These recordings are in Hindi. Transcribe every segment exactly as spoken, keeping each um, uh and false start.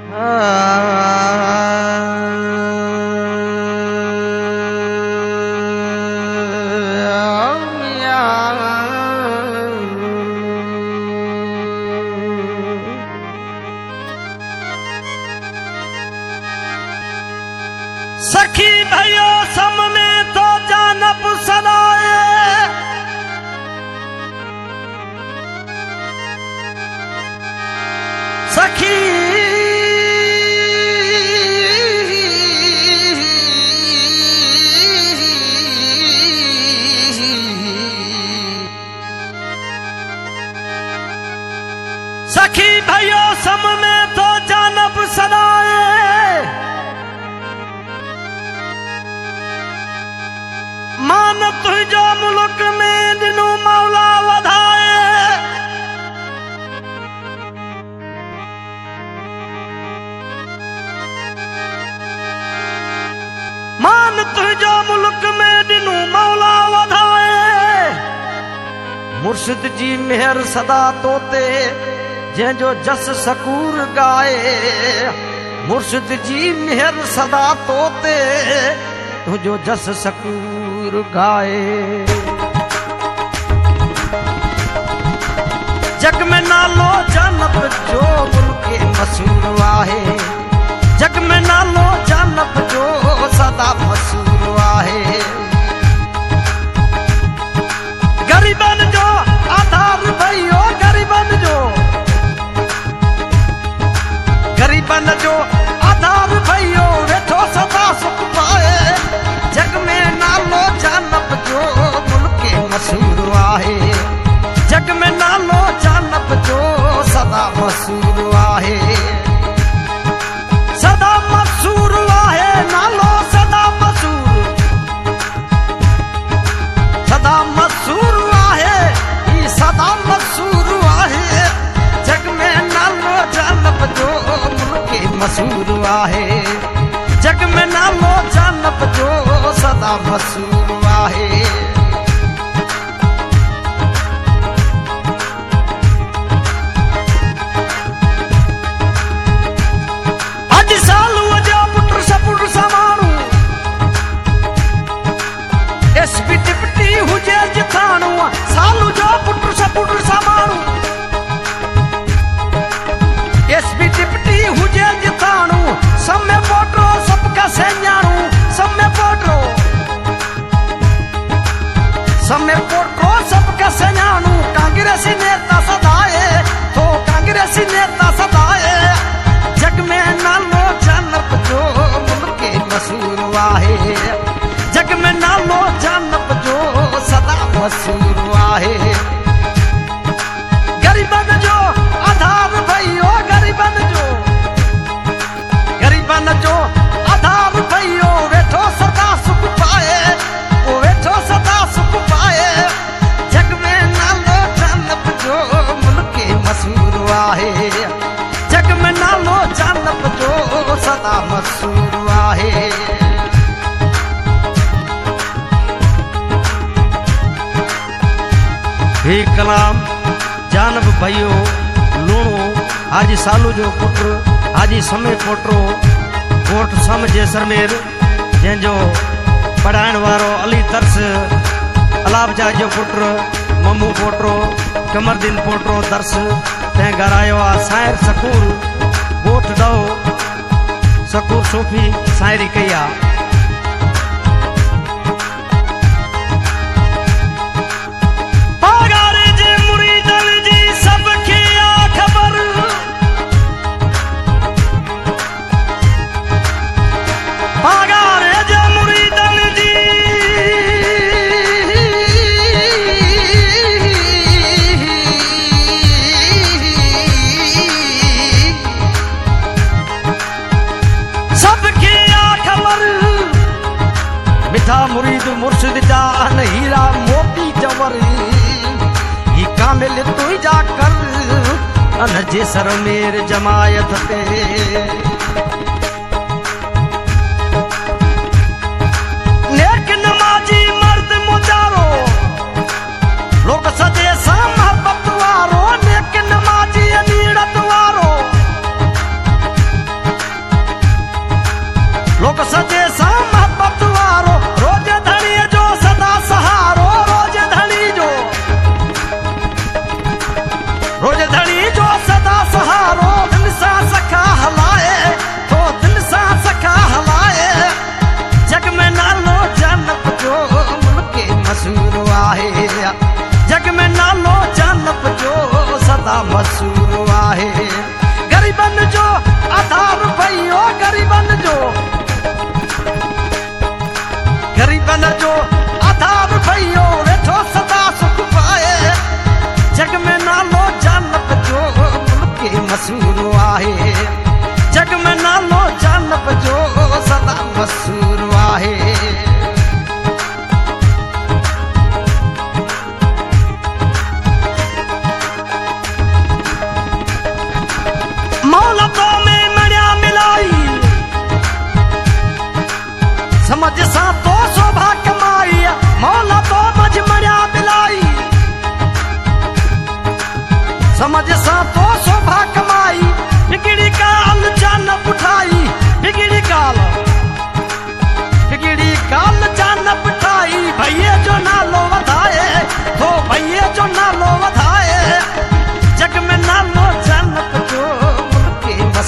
सखी भयो सम में तो जानब सदाए, सखी सखी भयो सम में तो जानब सदाए, मान तुझो मुल्क में दिनू मौला वधाए, मान तुझो मुल्क में दिनू मौला वधाए। मुर्शिद जी मेहर सदा तोते जंहिंजो जस सकूर गाए, मुर्शिद जी मेहर सदा तोते तुझो जस सकूर गाए। जग में नालो जानब जो मुल्के मशहूर आहे, जग में नालो जानब जो सदा मशहूर आहे। गरीबन जो आधार भयो, गरीबन जो गरीबन जो आधार भयो वेठो सदा सुख पाए। जग में नालो जानब जो मुल्के मशहूर आहे, जग में नालो जानब जो सदा मशहूर आहे, सदा मशहूर आहे नालो सदा मशहूर, सदा मशहूर आहे ई सदा मशहूर आहे। जग में नालो जानब जो मुल्के मशहूर आहे, जग में नालो जानब जो सदा मशहूर आहे। अज सालू जो पुट सपुट समाणू, एसपी डिप्टी हुजे जिथाणू, सालू जो पुट सपुट समाणू, एसपी डिप्टी हुजे जिथाणू, समय पोटो सबका सेञाणू, समय पोटो समय पोटो सबका सेञाणू। कांग्रेसी नेता सदाए तो कांग्रेसी नेता सदाए। जग में नालो जानब जो मुल्के मशहूर आहे, जग में नालो जानब जो सदा मशहूर आहे। गरीबन जो आधार भयो, गरीबन जो गरीबन जो आधार भयो वेठो सदा सुख पाए, वो वेठो सदा सुख पाए। जग में नालो जानब जो मुल्के मशहूर आहे, जग में नालो जानब जो सदा मशहूर आहे। हे कलाम जानब भयो लूणो आज सालू जो पुत्र आज समय पोटरो कोट सम जैसलमेर, जंहिंजो पढ़ाइण वारो अली तरस अलाबजा जो पुत्र ममू पोटरो कमरदीन पोटरो दर्स तंहिं घर आयो आहे साहिर सकूर ॻोठ ॾहो सकूर सूफ़ी साहिरी कई आहे। मुरीद मुर्शिद जा अन हीरा मोती जवरी, ही कामिल तू जा कर अन जेसर मेर जमायत ते। नेक नमाजी मर्द मुजारो लोग सजे सा मोहब्बत वारो, नेक नमाजी अनीड़त वारो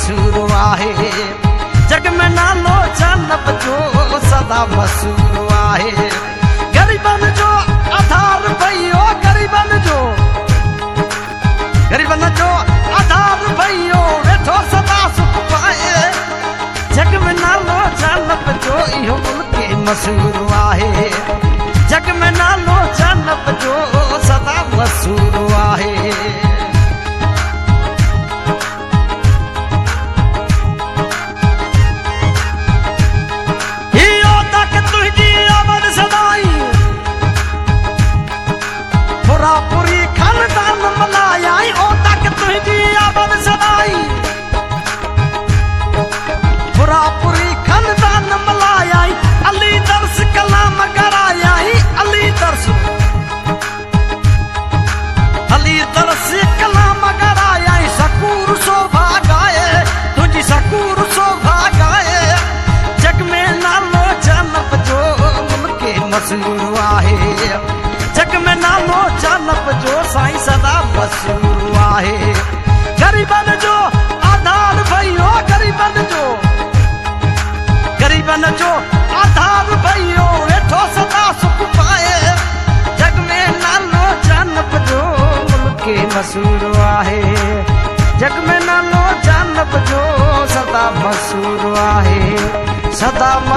मशहूर आहे जग में नालो जानब जो सदा मशहूर आहे गरीबन जो आधार भइयो गरीबन जो गरीबन जो आधार भइयो वेठो सदा सुख पाए जग में नालो जानब जो इहो मुल्क मशहूर आहे जग में नालो जानब जो सदा मशहूर आहे पुरी खानदान मलायाई ओ तक तुझी आबद सदाई पुरा पुरी खानदान मलायाई अली दर्श कलाम गरायाई अली दर्श अली दर्श कलाम गरायाई सकूर शोभा गाए तुझी सकूर शोभा गाए जग में नालो जानब जो मुल्क मशहूर आहे जग में नालो जानब जो साईं सदा मशहूर आहे गरीबन जो आधार भइयो गरीबन जो गरीबन जो आधार भइयो वेठो सदा सुख पाए जग में नालो जानब जो मुल्क मशहूर आहे जग में नालो जानब जो सदा मशहूर आहे सदा